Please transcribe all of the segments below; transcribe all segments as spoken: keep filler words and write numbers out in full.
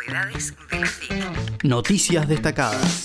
Novedades de la F I C. Noticias destacadas.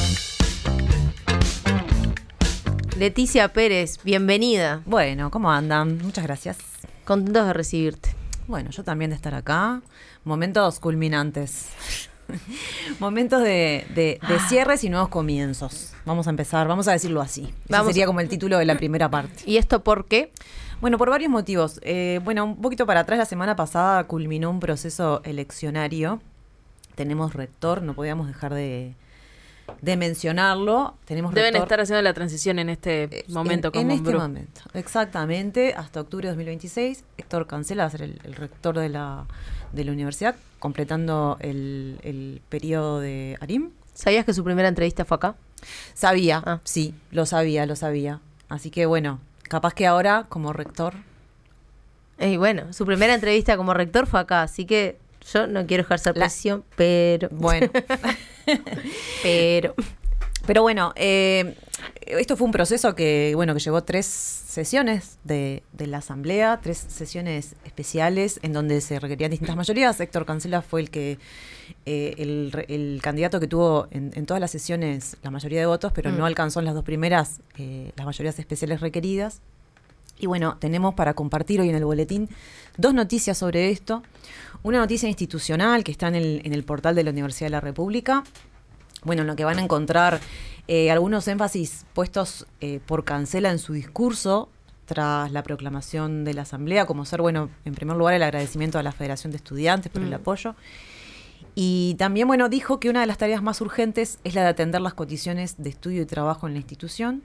Leticia Pérez, bienvenida. Bueno, ¿cómo andan? Muchas gracias. Contentos de recibirte. Bueno, yo también de estar acá. Momentos culminantes. Momentos de, de, de cierres y nuevos comienzos. Vamos a empezar, vamos a decirlo así. Ese Vamos. sería como el título de la primera parte. ¿Y esto por qué? Bueno, por varios motivos. Eh, bueno, un poquito para atrás, la semana pasada culminó un proceso eleccionario. Tenemos rector, no podíamos dejar de, de mencionarlo. Tenemos Deben rector, estar haciendo la transición en este momento. En, como en un este bru- momento, exactamente, hasta octubre de dos mil veintiséis. Héctor Cancela va a ser el, el rector de la, de la universidad, completando el, el periodo de ARIM. ¿Sabías que su primera entrevista fue acá? Sabía, Ah. sí, lo sabía, lo sabía. Así que bueno, capaz que ahora como rector... Y bueno, su primera entrevista como rector fue acá, así que yo no quiero ejercer La- presión, pero... Bueno, pero... pero bueno, eh, esto fue un proceso que, bueno, que llevó tres sesiones de, de la asamblea, tres sesiones especiales en donde se requerían distintas mayorías. Héctor Cancela fue el que eh, el, re- el candidato que tuvo en, en todas las sesiones la mayoría de votos, pero Mm. no alcanzó en las dos primeras eh, las mayorías especiales requeridas. Y bueno, tenemos para compartir hoy en el boletín dos noticias sobre esto. Una noticia institucional que está en el, en el portal de la Universidad de la República. Bueno, en lo que van a encontrar eh, algunos énfasis puestos eh, por Cancela en su discurso tras la proclamación de la Asamblea, como ser, bueno, en primer lugar el agradecimiento a la Federación de Estudiantes por Mm. el apoyo. Y también, bueno, dijo que una de las tareas más urgentes es la de atender las condiciones de estudio y trabajo en la institución.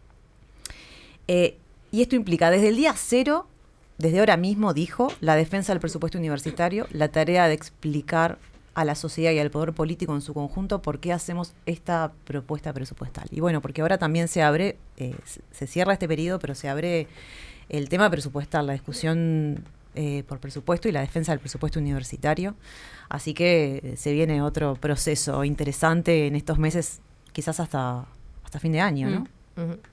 Eh, y esto implica desde el día cero, desde ahora mismo, dijo, la defensa del presupuesto universitario, la tarea de explicar a la sociedad y al poder político en su conjunto por qué hacemos esta propuesta presupuestal. Y bueno, porque ahora también se abre, eh, se- se cierra este periodo, pero se abre el tema presupuestal, la discusión eh, por presupuesto y la defensa del presupuesto universitario. Así que eh, se viene otro proceso interesante en estos meses, quizás hasta, hasta fin de año, ¿no? Mm. Ujú.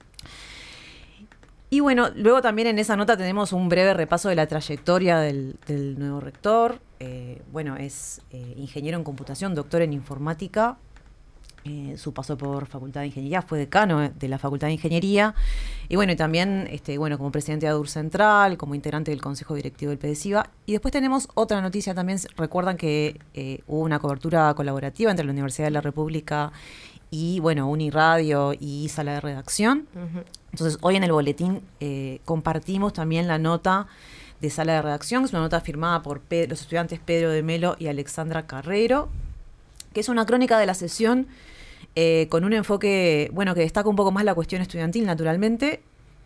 Y bueno, luego también en esa nota tenemos un breve repaso de la trayectoria del, del nuevo rector. Eh, bueno, es eh, ingeniero en computación, doctor en informática. Eh, su paso por Facultad de Ingeniería, fue decano eh, de la Facultad de Ingeniería. Y bueno, y también este, bueno, como presidente de ADUR Central, como integrante del Consejo Directivo del PEDESIVA. Y después tenemos otra noticia también. Recuerdan que eh, hubo una cobertura colaborativa entre la Universidad de la República y, bueno, Uniradio y Sala de Redacción. Ujú. Entonces, hoy en el boletín eh, compartimos también la nota de Sala de Redacción, que es una nota firmada por Pe- los estudiantes Pedro de Melo y Alexandra Carrero, que es una crónica de la sesión eh, con un enfoque, bueno, que destaca un poco más la cuestión estudiantil, naturalmente,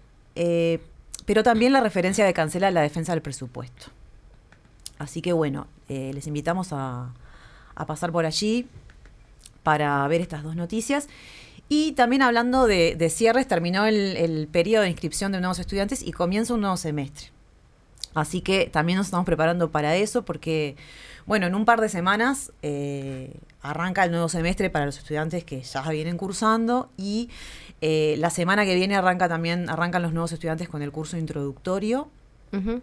eh, pero también la referencia de Cancela a la defensa del presupuesto. Así que, bueno, eh, les invitamos a, a pasar por allí para ver estas dos noticias. Y también hablando de, de cierres, terminó el, el periodo de inscripción de nuevos estudiantes y comienza un nuevo semestre. Así que también nos estamos preparando para eso porque, bueno, en un par de semanas eh, arranca el nuevo semestre para los estudiantes que ya vienen cursando y eh, la semana que viene arranca también arrancan los nuevos estudiantes con el curso introductorio, Ujú.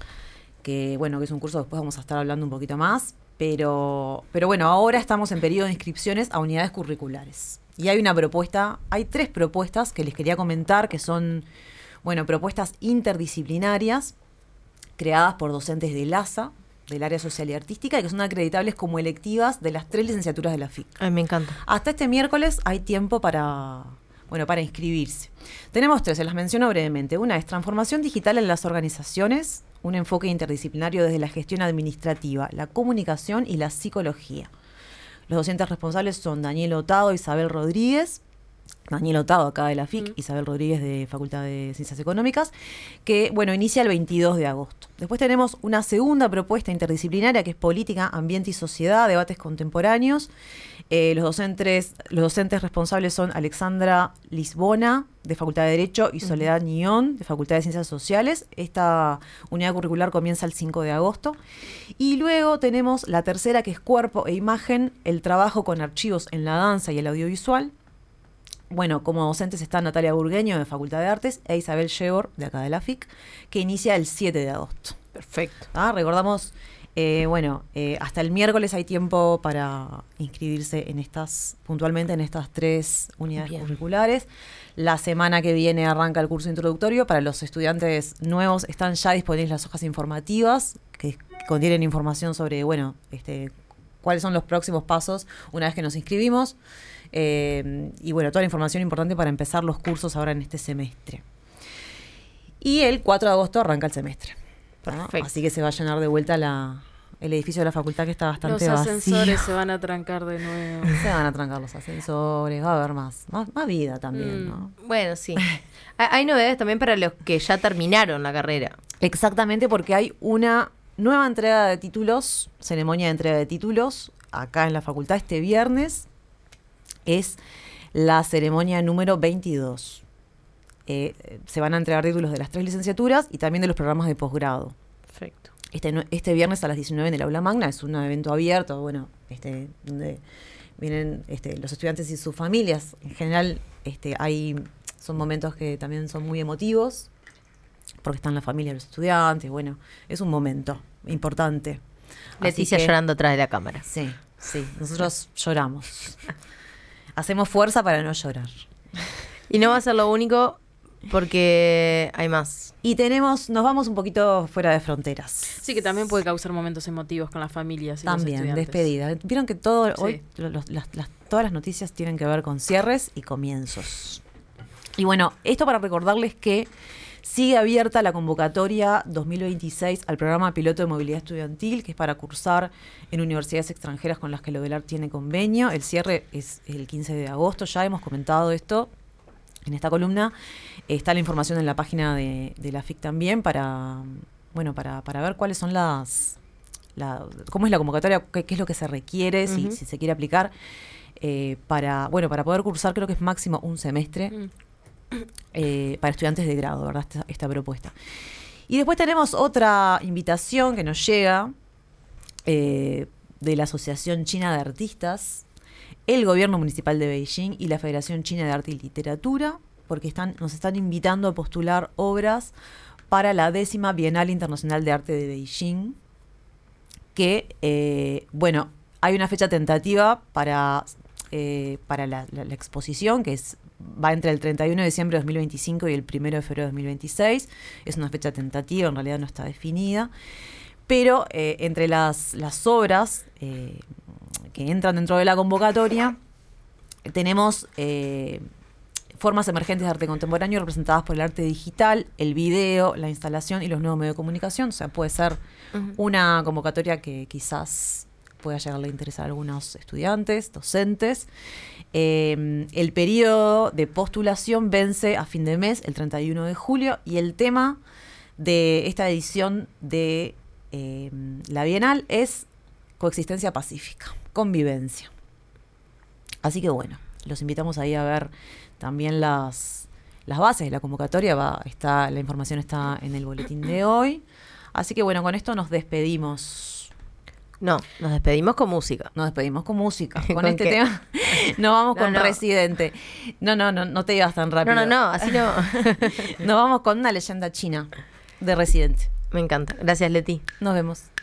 que bueno, que es un curso después vamos a estar hablando un poquito más, pero, pero bueno, ahora estamos en periodo de inscripciones a unidades curriculares. Y hay una propuesta, hay tres propuestas que les quería comentar, que son, bueno, propuestas interdisciplinarias creadas por docentes del A S A, del área social y artística, y que son acreditables como electivas de las tres licenciaturas de la F I C. Ay, me encanta. Hasta este miércoles hay tiempo para, bueno, para inscribirse. Tenemos tres, se las menciono brevemente. Una es transformación digital en las organizaciones, un enfoque interdisciplinario desde la gestión administrativa, la comunicación y la psicología. Los docentes responsables son Daniel Otado, Isabel Rodríguez, Daniel Otado acá de la F I C, Mm. Isabel Rodríguez de Facultad de Ciencias Económicas, que bueno, inicia el veintidós de agosto. Después tenemos una segunda propuesta interdisciplinaria que es política, ambiente y sociedad, debates contemporáneos. Eh, los docentes, los docentes responsables son Alexandra Lisbona, de Facultad de Derecho, y Soledad Nión, de Facultad de Ciencias Sociales. Esta unidad curricular comienza el cinco de agosto. Y luego tenemos la tercera, que es cuerpo e imagen, el trabajo con archivos en la danza y el audiovisual. Bueno, como docentes está Natalia Burgueño, de Facultad de Artes, e Isabel Shebor, de acá de la F I C, que inicia el siete de agosto. Perfecto. ¿Ah? Recordamos Eh, bueno, eh, hasta el miércoles hay tiempo para inscribirse en estas, puntualmente en estas tres unidades Bien. curriculares. La semana que viene arranca el curso introductorio. Para los estudiantes nuevos están ya disponibles las hojas informativas que contienen información sobre, bueno, este, cuáles son los próximos pasos una vez que nos inscribimos. Eh, y bueno, toda la información importante para empezar los cursos ahora en este semestre. Y el cuatro de agosto arranca el semestre. ¿no? Perfecto. Así que se va a llenar de vuelta la, el edificio de la facultad, que está bastante Los vacío. ascensores se van a trancar de nuevo. Se van a trancar los ascensores, va a haber más, más, más vida también, Mm. ¿no? Bueno, sí. Ha- Hay novedades también para los que ya terminaron la carrera. Exactamente, porque hay una nueva entrega de títulos, ceremonia de entrega de títulos, acá en la facultad este viernes. Es la ceremonia número veintidós. Eh, se van a entregar títulos de las tres licenciaturas y también de los programas de posgrado. Perfecto. Este, nue- este viernes a las diecinueve en el aula magna es un evento abierto, bueno, este, donde vienen este, los estudiantes y sus familias. En general, este, hay, son momentos que también son muy emotivos, porque están la familia de los estudiantes, bueno, es un momento importante. Así Leticia que- llorando atrás de la cámara. Sí, sí, nosotros lloramos. Hacemos fuerza para no llorar. Y no va a ser lo único porque hay más. Y tenemos, nos vamos un poquito fuera de fronteras. Sí, que también puede causar momentos emotivos con las familias y los También, estudiantes. despedida. Vieron que todo Sí. hoy los- las, las- todas las noticias tienen que ver con cierres y comienzos. Y bueno, esto para recordarles que sigue abierta la convocatoria dos mil veintiséis al programa piloto de movilidad estudiantil, que es para cursar en universidades extranjeras con las que el ODELAR tiene convenio. El cierre es el quince de agosto, ya hemos comentado esto en esta columna. Está la información en la página de, de la F I C también para, bueno, para, para ver cuáles son las, la, cómo es la convocatoria, qué, qué es lo que se requiere, si, Ujú. si se quiere aplicar, eh, para, bueno, para poder cursar creo que es máximo un semestre Mm. eh, para estudiantes de grado, ¿verdad? Esta, esta propuesta. Y después tenemos otra invitación que nos llega eh, de la Asociación China de Artistas, el Gobierno Municipal de Beijing y la Federación China de Arte y Literatura, porque están, nos están invitando a postular obras para la décima Bienal Internacional de Arte de Beijing, que, eh, bueno, hay una fecha tentativa para, eh, para la, la- la exposición, que es va entre el treinta y uno de diciembre de dos mil veinticinco y el primero de febrero de dos mil veintiséis. Es una fecha tentativa, en realidad no está definida. Pero eh, entre las, las obras eh, que entran dentro de la convocatoria, tenemos eh, formas emergentes de arte contemporáneo representadas por el arte digital, el video, la instalación y los nuevos medios de comunicación. O sea, puede ser Ujú. una convocatoria que quizás pueda llegarle a interesar a algunos estudiantes, docentes. Eh, el periodo de postulación vence a fin de mes, el treinta y uno de julio, y el tema de esta edición de eh, la Bienal es coexistencia pacífica, convivencia. Así que bueno, los invitamos ahí a ver también las, las bases de la convocatoria. Va, está, la información está en el boletín de hoy. Así que bueno, con esto nos despedimos. No, nos despedimos con música. Nos despedimos con música. Con, ¿Con este qué? tema nos vamos No, con no. Residente. No, no, no, no te ibas tan No, rápido. no, no, así no. Nos vamos con una leyenda china de Residente. Me encanta. Gracias, Leti. Nos vemos.